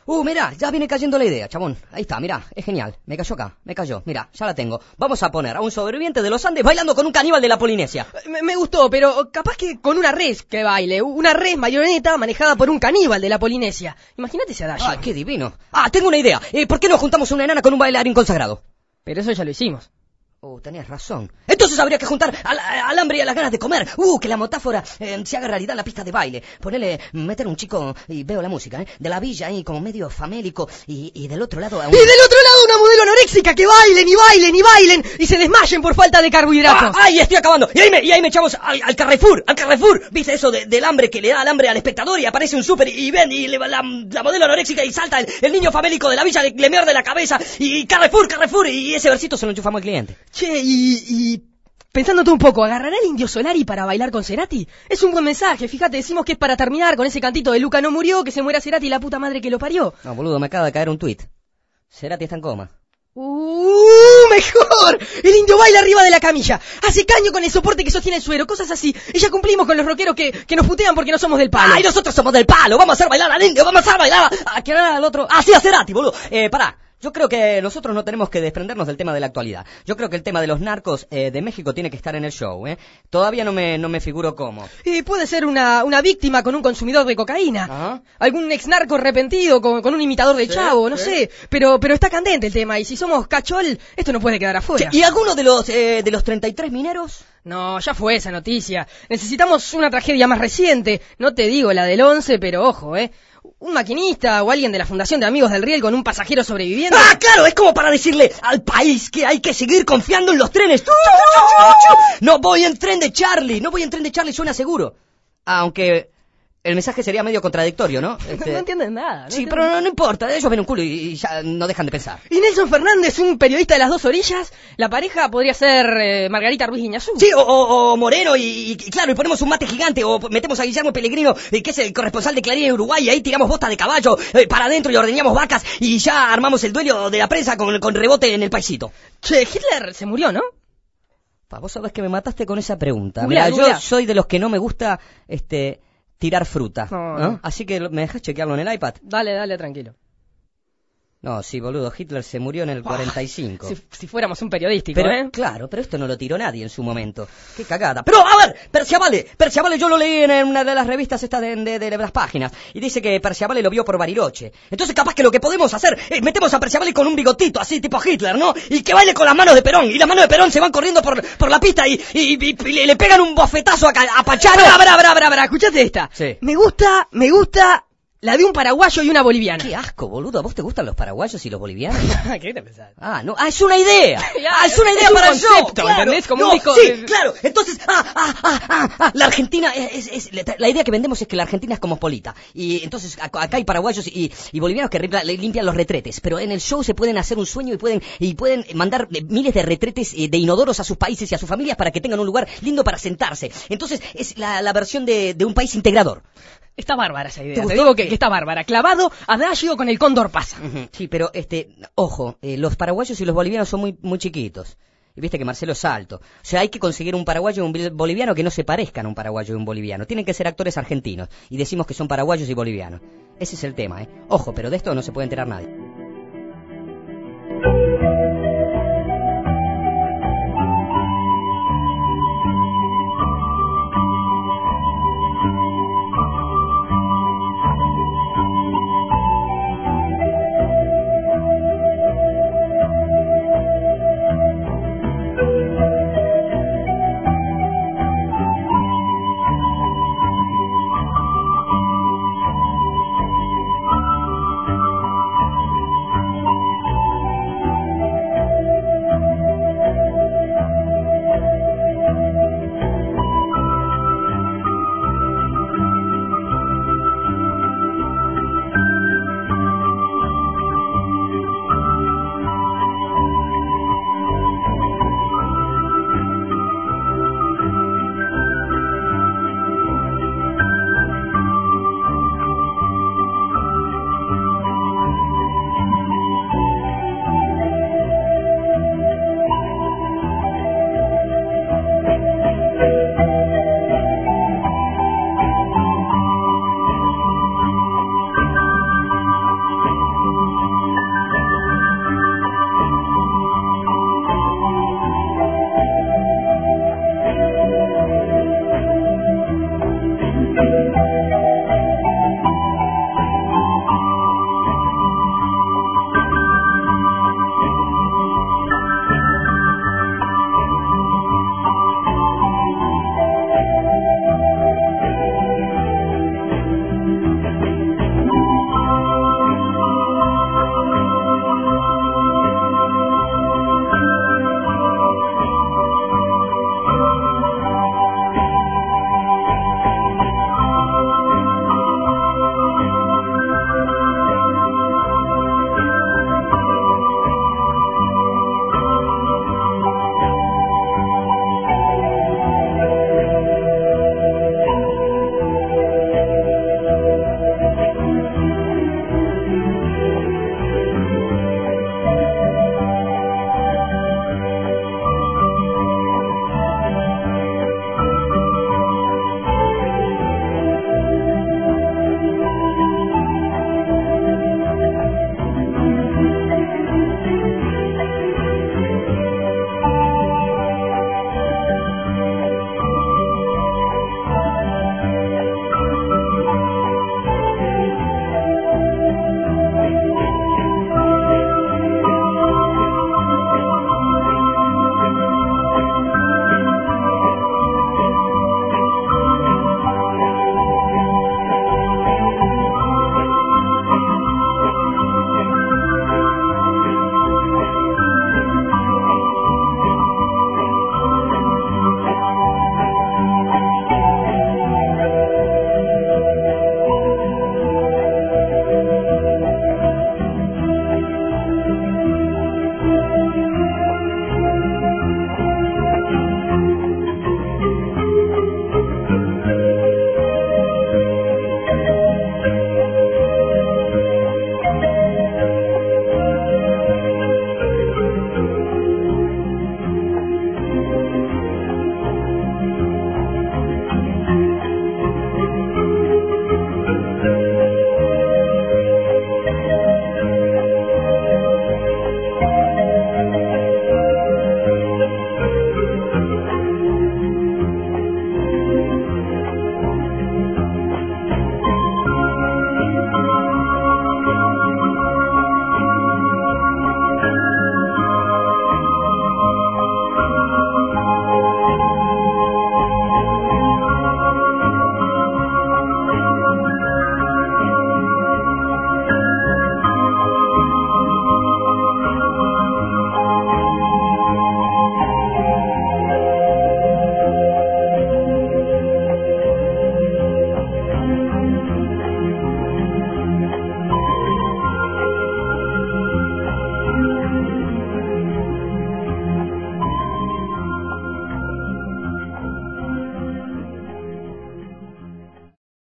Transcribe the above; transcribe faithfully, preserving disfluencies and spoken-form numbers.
Uh, mirá, ya viene cayendo la idea, chabón. Ahí está, mirá, es genial. Me cayó acá, me cayó. Mirá, ya la tengo. Vamos a poner a un sobreviviente de los Andes bailando con un caníbal de la Polinesia. Me, me gustó, pero capaz que con una res que baile. Una res marioneta manejada por un caníbal de la Polinesia. Imagínate ese adagio. Ah, qué divino. Ah, tengo una idea. Eh, ¿Por qué no juntamos una enana con un bailarín consagrado? Pero eso ya lo hicimos. Oh, tenías razón. Entonces habría que juntar al, al hambre y a las ganas de comer. Uh, que la metáfora eh, se haga realidad en la pista de baile. Ponele, meter un chico, y veo la música, ¿eh? De la villa ahí, como medio famélico, y, y del otro lado... A un... ¡Y del otro lado una modelo anoréxica que bailen y bailen y bailen y se desmayen por falta de carbohidratos! ¡Ah, ay, estoy acabando! Y ahí me, y ahí me echamos al, al Carrefour, al Carrefour. ¿Viste eso de, del hambre que le da al hambre al espectador? Y aparece un súper y, y ven, y le, la, la modelo anoréxica y salta el, el niño famélico de la villa, le, le muerde la cabeza, y Carrefour, Carrefour, y ese versito se lo enchufamos al cliente. Che, y... Y pensándote un poco, ¿agarrará el Indio Solari para bailar con Cerati? Es un buen mensaje, fíjate, decimos que es para terminar con ese cantito de Luca no murió, que se muera Cerati y la puta madre que lo parió. No, boludo, me acaba de caer un tuit. Cerati está en coma. ¡Uh, mejor! El indio baila arriba de la camilla, hace caño con el soporte que sostiene el suero, cosas así. Y ya cumplimos con los rockeros que, que nos putean porque no somos del palo. ¡Ay, nosotros somos del palo! ¡Vamos a hacer bailar al indio! ¡Vamos a hacer bailar a... a... ¿Quién era el otro? ¡Ah, sí, a Cerati, boludo! Eh, pará. Yo creo que nosotros no tenemos que desprendernos del tema de la actualidad. Yo creo que el tema de los narcos eh, de México tiene que estar en el show, ¿eh? Todavía no me, no me figuro cómo. Y puede ser una, una víctima con un consumidor de cocaína. Ajá. Algún ex narco arrepentido con, con un imitador de Sí, Chavo, no sí. sé. Pero, pero está candente el tema y si somos cachol, esto no puede quedar afuera. Che, ¿y alguno de los, eh, de los treinta y tres mineros? No, ya fue esa noticia. Necesitamos una tragedia más reciente. No te digo la del once, pero ojo, ¿eh? Un maquinista o alguien de la Fundación de Amigos del Riel con un pasajero sobreviviente. ¡Ah, claro! Es como para decirle al país que hay que seguir confiando en los trenes. No voy en tren de Charlie, no voy en tren de Charlie, suena seguro. Aunque el mensaje sería medio contradictorio, ¿no? Este... No entienden nada. No sí, entienden pero no, no importa, ellos ven un culo y, y ya no dejan de pensar. ¿Y Nelson Fernández, un periodista de las dos orillas? La pareja podría ser eh, Margarita Ruiz Guiñazú. Sí, o, o, o Moreno y, y, y claro, y ponemos un mate gigante, o metemos a Guillermo Pellegrino, eh, que es el corresponsal de Clarín en Uruguay, y ahí tiramos bosta de caballo eh, para adentro y ordeñamos vacas, y ya armamos el duelo de la prensa con, con rebote en el paisito. Che, Hitler se murió, ¿no? Pa, vos sabés que me mataste con esa pregunta. Googleá, Mirá, googleá. yo soy de los que no me gusta, este... tirar fruta, No, ¿no? no. Así que me dejas chequearlo en el iPad. Dale, dale, tranquilo. No, sí, boludo, Hitler se murió en el cuarenta y cinco. Si, si fuéramos un periodístico, Pero, ¿eh? claro, pero esto no lo tiró nadie en su momento. Qué cagada. Pero, a ver, Perciavale, Perciavale yo lo leí en una de las revistas estas de, de, de, de las páginas, y dice que Perciavale lo vio por Bariloche. Entonces capaz que lo que podemos hacer es metemos a Perciavale con un bigotito, así tipo Hitler, ¿no? Y que baile con las manos de Perón, y las manos de Perón se van corriendo por, por la pista y, y, y, y le, le pegan un bofetazo a, a Pachano. Pará, pará, pará, pará, pará, escuchate esta. Sí. Me gusta, me gusta la de un paraguayo y una boliviana. Qué asco, boludo. ¿A vos te gustan los paraguayos y los bolivianos? ¿Qué te pensás? Ah, no, ah, es una idea. Claro, Ah, es una idea es un para el show. concepto, Claro. ¿entendés? Como No, un disco sí, de- claro. Entonces, ah, ah, ah, ah, ah, la Argentina es, es, es- la idea que vendemos es que la Argentina es cosmopolita. Y entonces ac- acá hay paraguayos y, y bolivianos que ripla- le limpian los retretes. Pero en el show se pueden hacer un sueño y pueden y pueden mandar eh, miles de retretes eh, de inodoros a sus países y a sus familias para que tengan un lugar lindo para sentarse. Entonces es la, la versión de, de un país integrador. Está bárbara esa ¿Te idea. Te, gustó? digo que, que está bárbara. Clavado, adagio con el cóndor pasa. Ujú. Sí, pero este, ojo, eh, los paraguayos y los bolivianos son muy muy chiquitos. Y viste que Marcelo es alto. O sea, hay que conseguir un paraguayo y un bol- boliviano que no se parezcan a un paraguayo y un boliviano. Tienen que ser actores argentinos. Y decimos que son paraguayos y bolivianos. Ese es el tema, ¿eh? Ojo, pero de esto no se puede enterar nadie.